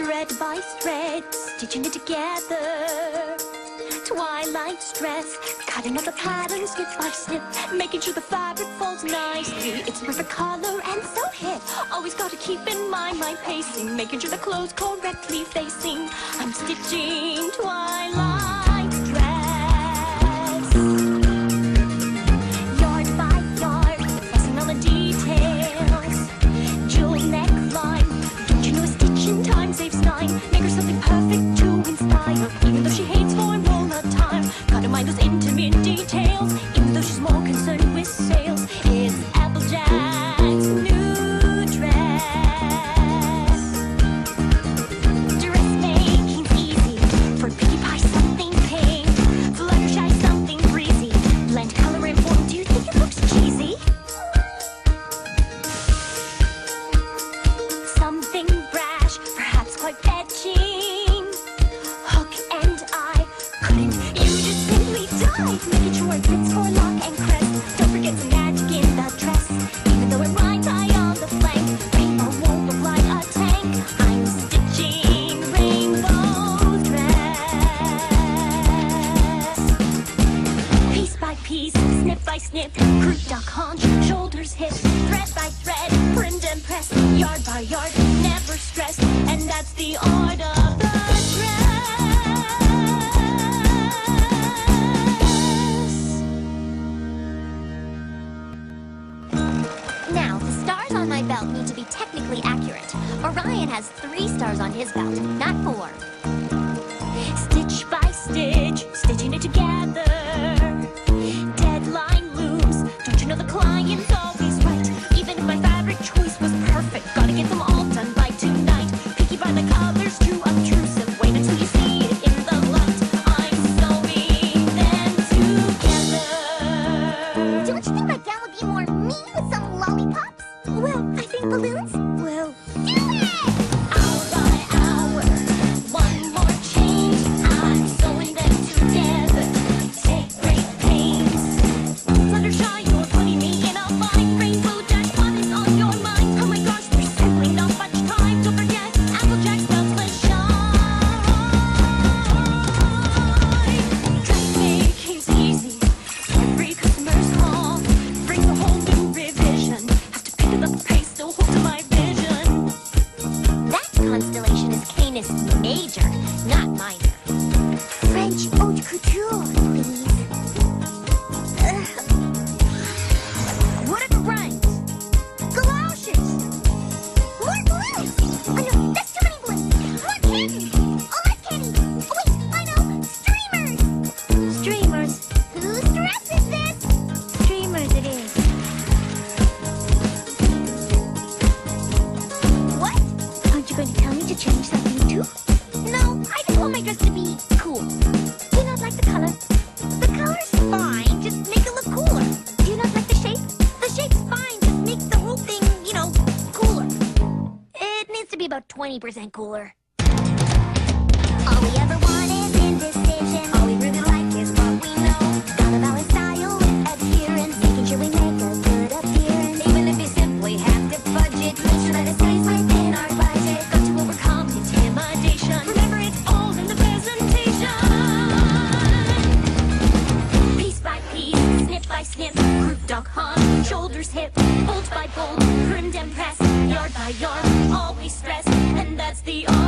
thread by thread, stitching it together. Twilight stress, cutting out the pattern snip by snip, making sure the fabric folds nicely. It's perfect color and so hip. Always gotta keep in mind my pacing, making sure the clothes correctly facing. I'm stitching twilight dress, yard by yard, pressing all the details. Jewel neckline, don't you know a stitch in time saves time? Make her something perfect to inspire, even though she hates form all the time. Gotta mind those intimate details, even though she's more concerned with sales. It's Applejack's new dress. Dressmaking's easy, for Pinkie Pie something pink, Fluttershy something breezy, blend color and form. Do you think it looks cheesy? Something brash, perhaps quite fetching. Hook and eye, couldn't you just simply dive? Making sure it fits for lock and crest. Don't forget the magic in the dress, even though it rides high on the flank. Rainbow won't look like a tank. I'm stitching rainbow dress, piece by piece, snip by snip, croup, duck, haunch, shoulders, hips, thread by thread, print and press, yard by yard, never stressed, and that's the art of the dress. Now, the stars on my belt need to be technically accurate. Orion has 3 stars on his belt, not 4. Stitch by stitch, stitching it together. Deadline looms, don't you know the client's always right? Even if my fabric choice was perfect, gotta get them all done by tonight. Picky by the colors, too obtrusive. Wait until you see it in the light. I'm sewing them together. Don't you think my gown would be more me with some lollipops? Well, I think balloons will Do it! hour by hour. One more change, I'm sewing them together. Take great pains. Fluttershy, you're putting me in a bind. Rainbow Dash, what is on your mind? Oh my gosh, there's simply not much time. Don't forget, Applejack's beltless shine. Dressmaking's easy, every customer's call brings a whole new revision. Have to pick up the pace, still hold to my vision. That constellation is Canis Major, not minor. French haute couture, please. What are the rhymes? Galoshes! More balloons! Oh no, that's too many balloons! More candy! Oh, less candy! Oh wait, I know! Streamers! Streamers. Whose dress is this? Streamers it is. What? Aren't you going to tell me to change something too? No, I just want my dress to be cool. Do you not like the color? The color's fine, just make it look cooler. Do you not like the shape? The shape's fine, just make the whole thing, you know, cooler. It needs to be about 20% cooler. All we ever want is indecision. All we really like is what we know. Gotta balance style with adherence, making sure we make a good appearance. Even if you simply have to budget, make sure that it stays within our budget. Got to overcome intimidation. Remember, it's all in the presentation. Piece by piece, snip by snip, group, dog, hunt, shoulders, hip, fold by fold, trimmed and pressed, yard by yard, always stressed, and that's the art.